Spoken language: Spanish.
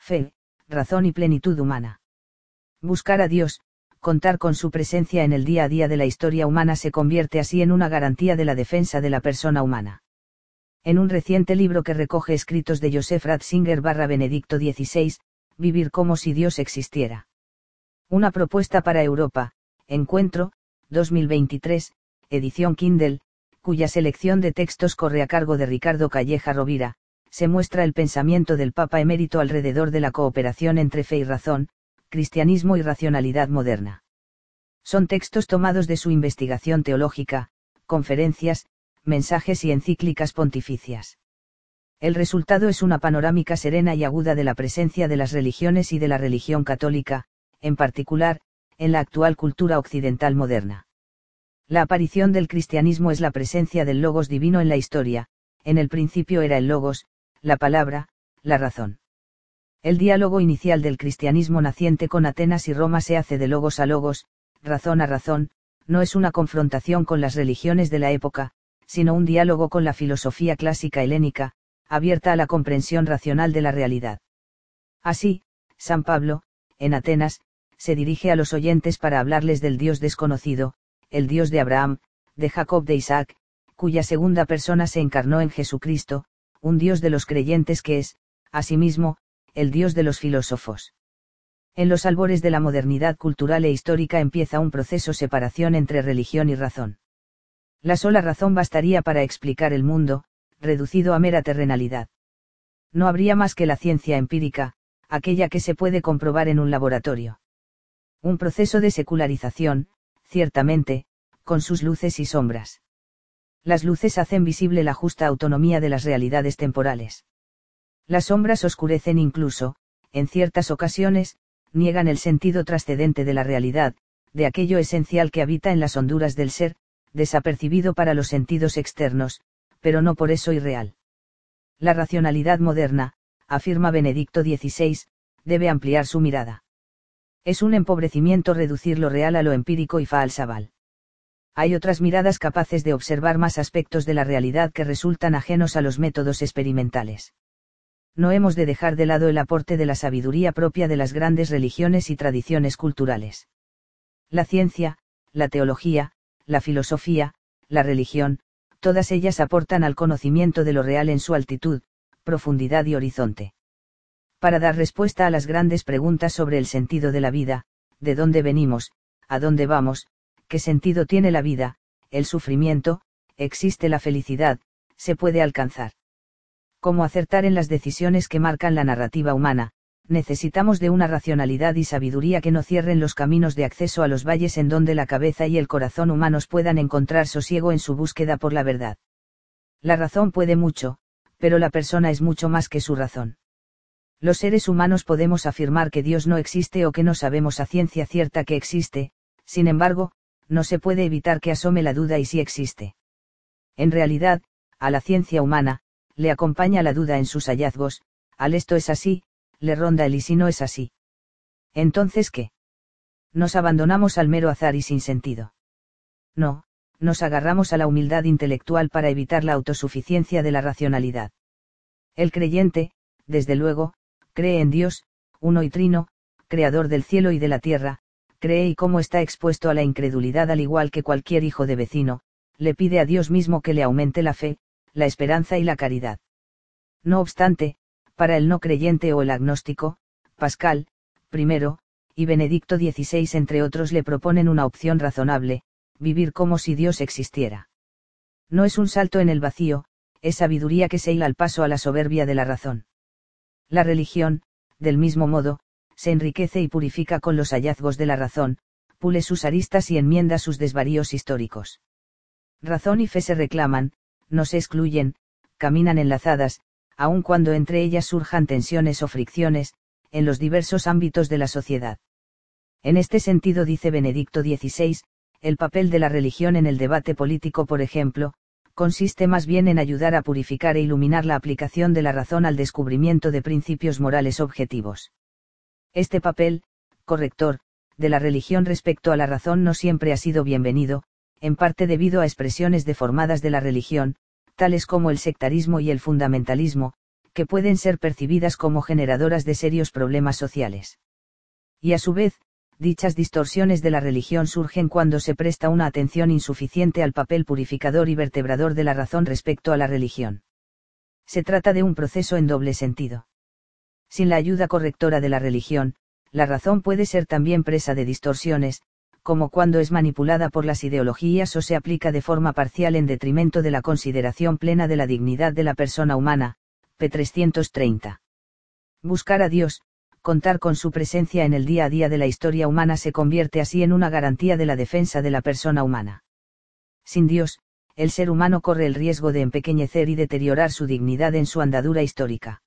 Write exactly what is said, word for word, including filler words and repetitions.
fe, razón y plenitud humana. Buscar a Dios, contar con su presencia en el día a día de la historia humana se convierte así en una garantía de la defensa de la persona humana. En un reciente libro que recoge escritos de Joseph Ratzinger barra Benedicto dieciséis, Vivir como si Dios existiera. Una propuesta para Europa, Encuentro, dos mil veintitrés, edición Kindle, cuya selección de textos corre a cargo de Ricardo Calleja Rovira, se muestra el pensamiento del Papa emérito alrededor de la cooperación entre fe y razón, cristianismo y racionalidad moderna. Son textos tomados de su investigación teológica, conferencias, mensajes y encíclicas pontificias. El resultado es una panorámica serena y aguda de la presencia de las religiones y de la religión católica, en particular, en la actual cultura occidental moderna. La aparición del cristianismo es la presencia del Logos divino en la historia. En el principio era el Logos, la palabra, la razón. El diálogo inicial del cristianismo naciente con Atenas y Roma se hace de logos a logos, razón a razón, no es una confrontación con las religiones de la época, sino un diálogo con la filosofía clásica helénica, abierta a la comprensión racional de la realidad. Así, San Pablo, en Atenas, se dirige a los oyentes para hablarles del Dios desconocido, el Dios de Abraham, de Jacob, de Isaac, cuya segunda persona se encarnó en Jesucristo, un Dios de los creyentes que es, asimismo, el Dios de los filósofos. En los albores de la modernidad cultural e histórica empieza un proceso de separación entre religión y razón. La sola razón bastaría para explicar el mundo, reducido a mera terrenalidad. No habría más que la ciencia empírica, aquella que se puede comprobar en un laboratorio. Un proceso de secularización, ciertamente, con sus luces y sombras. Las luces hacen visible la justa autonomía de las realidades temporales. Las sombras oscurecen incluso, en ciertas ocasiones, niegan el sentido trascendente de la realidad, de aquello esencial que habita en las honduras del ser, desapercibido para los sentidos externos, pero no por eso irreal. La racionalidad moderna, afirma Benedicto dieciséis, debe ampliar su mirada. Es un empobrecimiento reducir lo real a lo empírico y falsaval. Hay otras miradas capaces de observar más aspectos de la realidad que resultan ajenos a los métodos experimentales. No hemos de dejar de lado el aporte de la sabiduría propia de las grandes religiones y tradiciones culturales. La ciencia, la teología, la filosofía, la religión, todas ellas aportan al conocimiento de lo real en su altitud, profundidad y horizonte. Para dar respuesta a las grandes preguntas sobre el sentido de la vida, de dónde venimos, a dónde vamos, qué sentido tiene la vida, el sufrimiento, existe la felicidad, se puede alcanzar. Cómo acertar en las decisiones que marcan la narrativa humana, necesitamos de una racionalidad y sabiduría que no cierren los caminos de acceso a los valles en donde la cabeza y el corazón humanos puedan encontrar sosiego en su búsqueda por la verdad. La razón puede mucho, pero la persona es mucho más que su razón. Los seres humanos podemos afirmar que Dios no existe o que no sabemos a ciencia cierta que existe, sin embargo, no se puede evitar que asome la duda y si existe. En realidad, a la ciencia humana, le acompaña la duda en sus hallazgos, al esto es así, le ronda el y si no es así. Entonces, ¿qué? Nos abandonamos al mero azar y sin sentido. No, nos agarramos a la humildad intelectual para evitar la autosuficiencia de la racionalidad. El creyente, desde luego, cree en Dios, uno y trino, creador del cielo y de la tierra, cree y como está expuesto a la incredulidad al igual que cualquier hijo de vecino, le pide a Dios mismo que le aumente la fe, la esperanza y la caridad. No obstante, para el no creyente o el agnóstico, Pascal, primero, y Benedicto dieciséis entre otros le proponen una opción razonable, vivir como si Dios existiera. No es un salto en el vacío, es sabiduría que se hila al paso a la soberbia de la razón. La religión, del mismo modo, se enriquece y purifica con los hallazgos de la razón, pule sus aristas y enmienda sus desvaríos históricos. Razón y fe se reclaman, no se excluyen, caminan enlazadas, aun cuando entre ellas surjan tensiones o fricciones, en los diversos ámbitos de la sociedad. En este sentido dice Benedicto dieciséis, el papel de la religión en el debate político, por ejemplo, consiste más bien en ayudar a purificar e iluminar la aplicación de la razón al descubrimiento de principios morales objetivos. Este papel, corrector, de la religión respecto a la razón no siempre ha sido bienvenido, en parte debido a expresiones deformadas de la religión, tales como el sectarismo y el fundamentalismo, que pueden ser percibidas como generadoras de serios problemas sociales. Y a su vez, dichas distorsiones de la religión surgen cuando se presta una atención insuficiente al papel purificador y vertebrador de la razón respecto a la religión. Se trata de un proceso en doble sentido. Sin la ayuda correctora de la religión, la razón puede ser también presa de distorsiones, como cuando es manipulada por las ideologías o se aplica de forma parcial en detrimento de la consideración plena de la dignidad de la persona humana, p. trescientos treinta. Buscar a Dios, contar con su presencia en el día a día de la historia humana se convierte así en una garantía de la defensa de la persona humana. Sin Dios, el ser humano corre el riesgo de empequeñecer y deteriorar su dignidad en su andadura histórica.